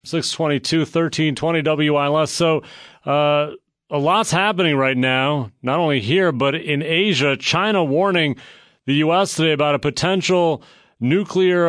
622, 1320 WILS. So a lot's happening right now, not only here, but in Asia. China warning the U.S. today about a potential nuclear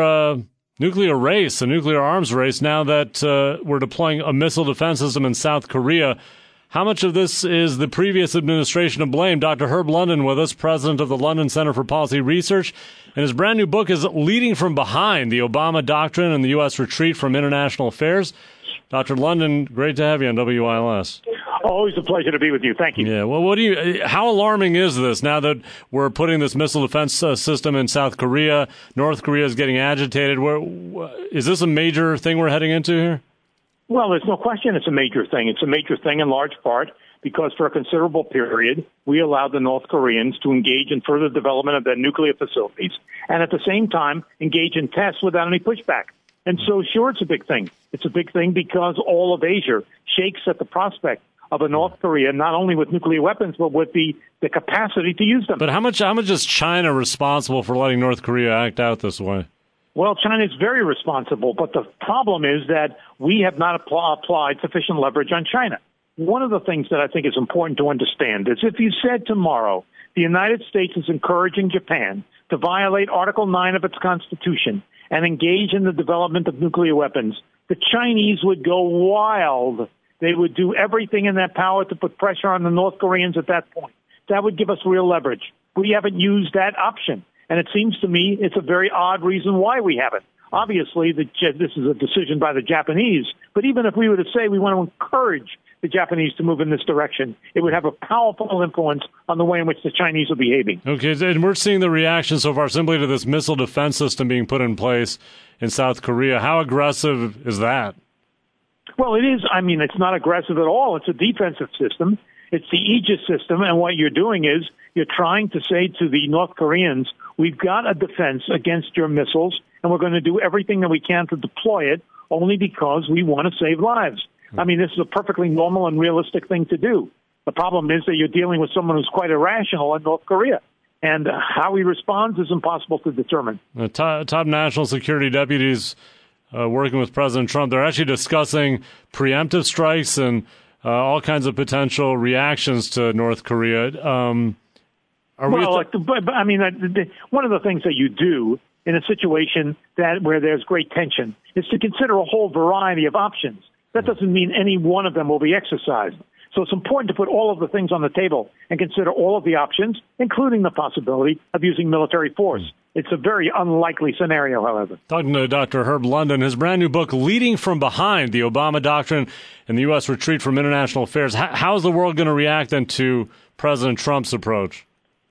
race, a nuclear arms race, now that we're deploying a missile defense system in South Korea. How much of this is the previous administration to blame? Dr. Herb London with us, president of the London Center for Policy Research, and his brand new book is Leading from Behind, the Obama Doctrine and the U.S. Retreat from International Affairs. Dr. London, great to have you on WILS. Always a pleasure to be with you. Thank you. Yeah. Well, how alarming is this now that we're putting this missile defense system in South Korea? North Korea is getting agitated. Is this a major thing we're heading into here? Well, there's no question it's a major thing. It's a major thing in large part because for a considerable period, we allowed the North Koreans to engage in further development of their nuclear facilities and at the same time engage in tests without any pushback. And so, sure, it's a big thing. It's a big thing because all of Asia shakes at the prospect of a North Korea, not only with nuclear weapons, but with the capacity to use them. But how much is China responsible for letting North Korea act out this way? Well, China is very responsible, but the problem is that we have not applied sufficient leverage on China. One of the things that I think is important to understand is if you said tomorrow the United States is encouraging Japan to violate Article 9 of its Constitution and engage in the development of nuclear weapons, the Chinese would go wild. They would do everything in their power to put pressure on the North Koreans at that point. That would give us real leverage. We haven't used that option. And it seems to me it's a very odd reason why we haven't. Obviously, this is a decision by the Japanese. But even if we were to say we want to encourage the Japanese to move in this direction, it would have a powerful influence on the way in which the Chinese are behaving. Okay, and we're seeing the reaction so far simply to this missile defense system being put in place in South Korea. How aggressive is that? Well, it is. I mean, it's not aggressive at all. It's a defensive system. It's the Aegis system, and what you're doing is you're trying to say to the North Koreans, we've got a defense against your missiles, and we're going to do everything that we can to deploy it only because we want to save lives. I mean, this is a perfectly normal and realistic thing to do. The problem is that you're dealing with someone who's quite irrational in North Korea, and how he responds is impossible to determine. The top national security deputies working with President Trump, they're actually discussing preemptive strikes and all kinds of potential reactions to North Korea. One of the things that you do in a situation where there's great tension is to consider a whole variety of options. That doesn't mean any one of them will be exercised. So it's important to put all of the things on the table and consider all of the options, including the possibility of using military force. It's a very unlikely scenario, however. Talking to Dr. Herb London, his brand new book, Leading from Behind, the Obama Doctrine and the U.S. Retreat from International Affairs. How is the world going to react then to President Trump's approach?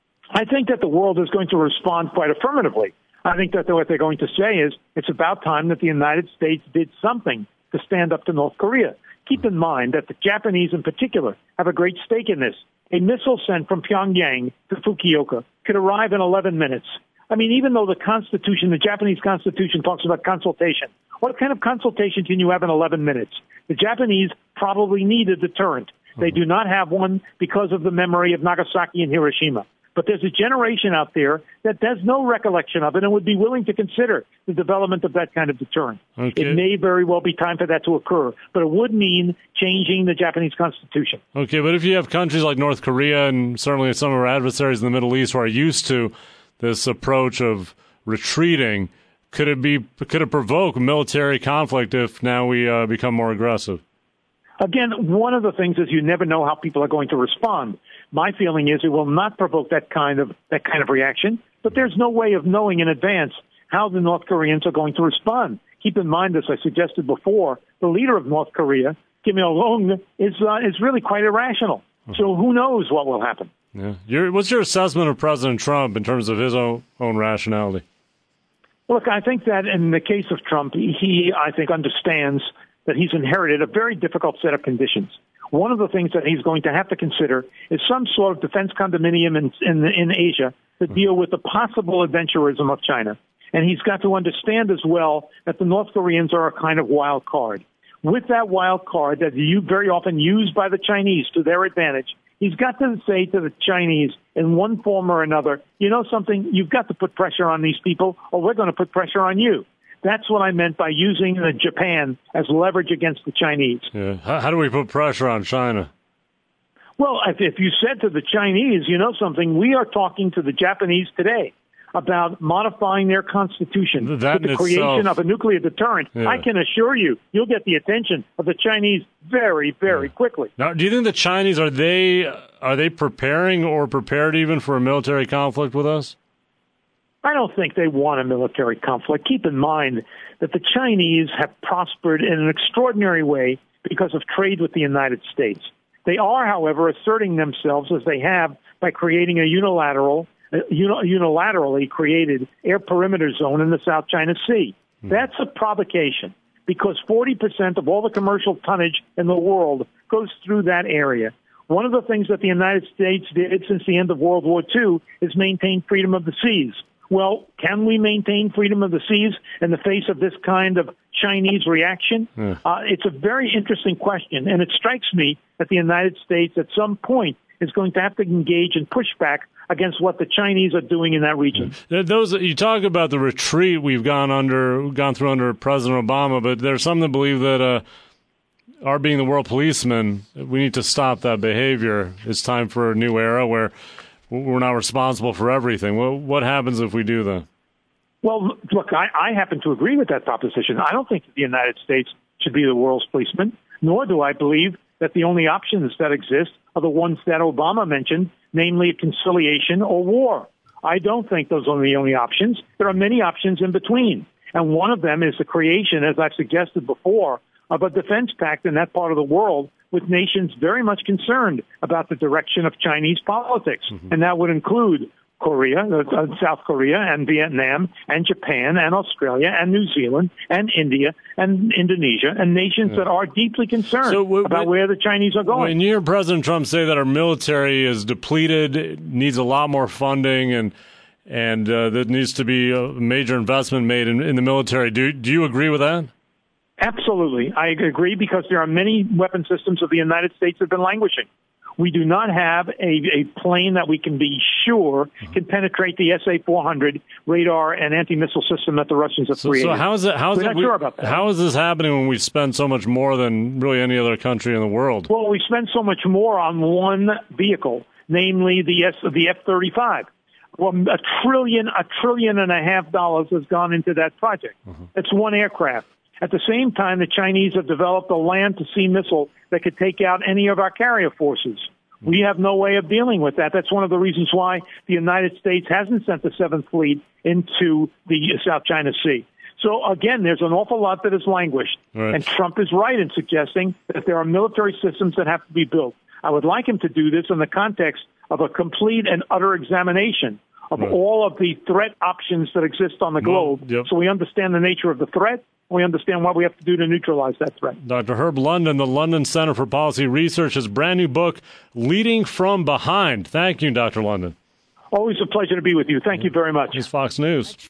I think that the world is going to respond quite affirmatively. I think that what they're going to say is it's about time that the United States did something to stand up to North Korea. Keep in mind that the Japanese in particular have a great stake in this. A missile sent from Pyongyang to Fukuoka could arrive in 11 minutes. I mean, even though the Japanese Constitution talks about consultation, what kind of consultation can you have in 11 minutes? The Japanese probably need a deterrent. They do not have one because of the memory of Nagasaki and Hiroshima. But there's a generation out there that has no recollection of it and would be willing to consider the development of that kind of deterrent. Okay. It may very well be time for that to occur, but it would mean changing the Japanese Constitution. Okay, but if you have countries like North Korea and certainly some of our adversaries in the Middle East who are used to this approach of retreating, could it provoke military conflict if now we become more aggressive? Again, one of the things is you never know how people are going to respond. My feeling is it will not provoke that kind of reaction, but there's no way of knowing in advance how the North Koreans are going to respond. Keep in mind, as I suggested before, the leader of North Korea, Kim Il-sung, is really quite irrational. So who knows what will happen? Yeah. What's your assessment of President Trump in terms of his own rationality? Look, I think that in the case of Trump, he understands that he's inherited a very difficult set of conditions. One of the things that he's going to have to consider is some sort of defense condominium in Asia to deal with the possible adventurism of China. And he's got to understand as well that the North Koreans are a kind of wild card. With that wild card that you very often used by the Chinese to their advantage, he's got to say to the Chinese in one form or another, you know something, you've got to put pressure on these people or we're going to put pressure on you. That's what I meant by using Japan as leverage against the Chinese. Yeah. How do we put pressure on China? Well, if you said to the Chinese, you know something, we are talking to the Japanese today about modifying their constitution with the creation of a nuclear deterrent. Yeah. I can assure you, you'll get the attention of the Chinese very, very quickly. Now, do you think the Chinese, are they preparing or prepared even for a military conflict with us? I don't think they want a military conflict. Keep in mind that the Chinese have prospered in an extraordinary way because of trade with the United States. They are, however, asserting themselves as they have by creating a unilaterally created air perimeter zone in the South China Sea. That's a provocation because 40% of all the commercial tonnage in the world goes through that area. One of the things that the United States did since the end of World War II is maintain freedom of the seas. Well, can we maintain freedom of the seas in the face of this kind of Chinese reaction? It's a very interesting question, and it strikes me that the United States at some point is going to have to engage in pushback against what the Chinese are doing in that region. Those you talk about the retreat we've gone through under President Obama, but there's some that believe that our being the world policeman, we need to stop that behavior. It's time for a new era where we're not responsible for everything. What happens if we do that? Well, look, I happen to agree with that proposition. I don't think the United States should be the world's policeman, nor do I believe that the only options that exist are the ones that Obama mentioned, namely conciliation or war. I don't think those are the only options. There are many options in between. And one of them is the creation, as I've suggested before, of a defense pact in that part of the world with nations very much concerned about the direction of Chinese politics. And that would include Korea, South Korea, and Vietnam, and Japan, and Australia, and New Zealand, and India, and Indonesia, and nations that are deeply concerned about where the Chinese are going. When you hear President Trump say that our military is depleted, it needs a lot more funding, and there needs to be a major investment made in the military, do you agree with that? Absolutely. I agree because there are many weapon systems of the United States that have been languishing. We do not have a plane that we can be sure can penetrate the SA-400 radar and anti-missile system that the Russians have created. So how is sure about that. How is this happening when we spend so much more than really any other country in the world? Well, we spend so much more on one vehicle, namely the F-35. Well, $1.5 trillion has gone into that project. It's one aircraft. At the same time, the Chinese have developed a land-to-sea missile that could take out any of our carrier forces. We have no way of dealing with that. That's one of the reasons why the United States hasn't sent the 7th Fleet into the South China Sea. So, again, there's an awful lot that has languished. Right. And Trump is right in suggesting that there are military systems that have to be built. I would like him to do this in the context of a complete and utter examination of all of the threat options that exist on the globe, so we understand the nature of the threat, and we understand what we have to do to neutralize that threat. Dr. Herb London, the London Center for Policy Research, his brand new book, Leading from Behind. Thank you, Dr. London. Always a pleasure to be with you. Thank you very much. It's Fox News.